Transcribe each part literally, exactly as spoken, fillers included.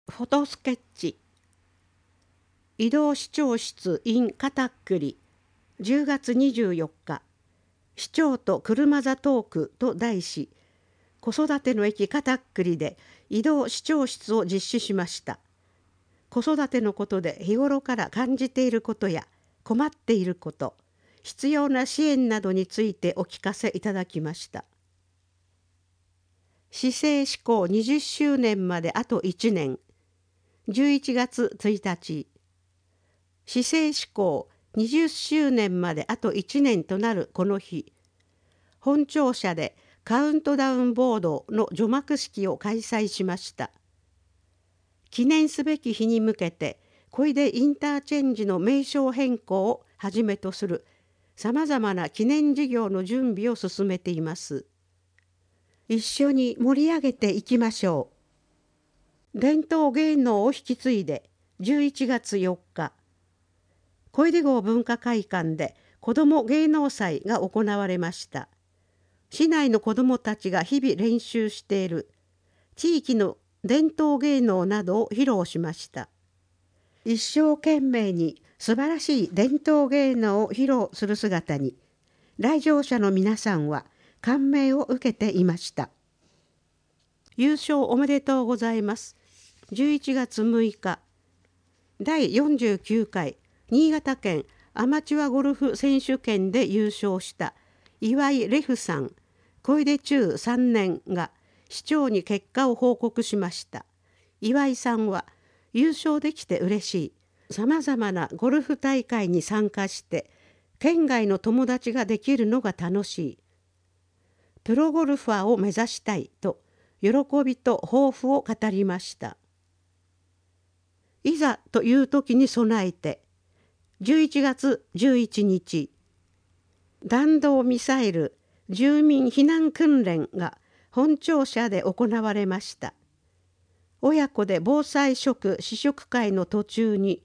フォトスケッチ移動市長室 in 片栗じゅうがつにじゅうよっか市長と車座トークと題し、子育ての駅片栗で移動市長室を実施しました。子育てのことで日頃から感じていることや困っていること、必要な支援などについてお聞かせいただきました。市政施行にじゅっしゅうねんまであといちねん、じゅういちがつついたち、市政施行にじゅっしゅうねんまであといちねんとなるこの日、本庁舎でカウントダウンボードの除幕式を開催しました。記念すべき日に向けて、小出インターチェンジの名称変更をはじめとするさまざまな記念事業の準備を進めています。一緒に盛り上げていきましょう。伝統芸能を引き継いでじゅういちがつよっか、小出郷文化会館で子ども芸能祭が行われました。市内の子どもたちが日々練習している地域の伝統芸能などを披露しました。一生懸命に素晴らしい伝統芸能を披露する姿に、来場者の皆さんは感銘を受けていました。優勝おめでとうございます。じゅういちがつむいか、だいよんじゅうきゅうかい新潟県アマチュアゴルフ選手権で優勝した岩井レフさん、小出中さんねんが市長に結果を報告しました。岩井さんは、優勝できて嬉しい。さまざまなゴルフ大会に参加して県外の友達ができるのが楽しい。プロゴルファーを目指したいと喜びと抱負を語りました。いざという時に備えて、じゅういちがつじゅういちにち、弾道ミサイル住民避難訓練が本庁舎で行われました。親子で防災食試食会の途中に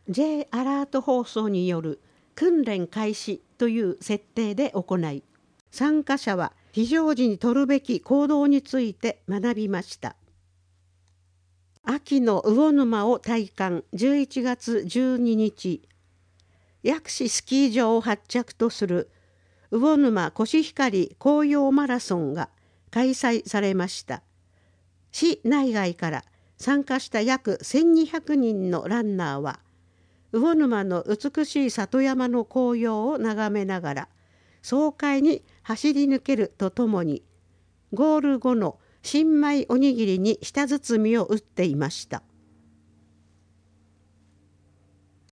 J アラート放送による訓練開始という設定で行い、参加者は非常時に取るべき行動について学びました。秋の魚沼を体感じゅういちがつじゅうににち、薬師スキー場を発着とする魚沼コシヒカリ紅葉マラソンが開催されました。市内外から参加した約せんにひゃくにんのランナーは、魚沼の美しい里山の紅葉を眺めながら爽快に走り抜けるとともに、ゴール後の新米おにぎりに舌包みを打っていました。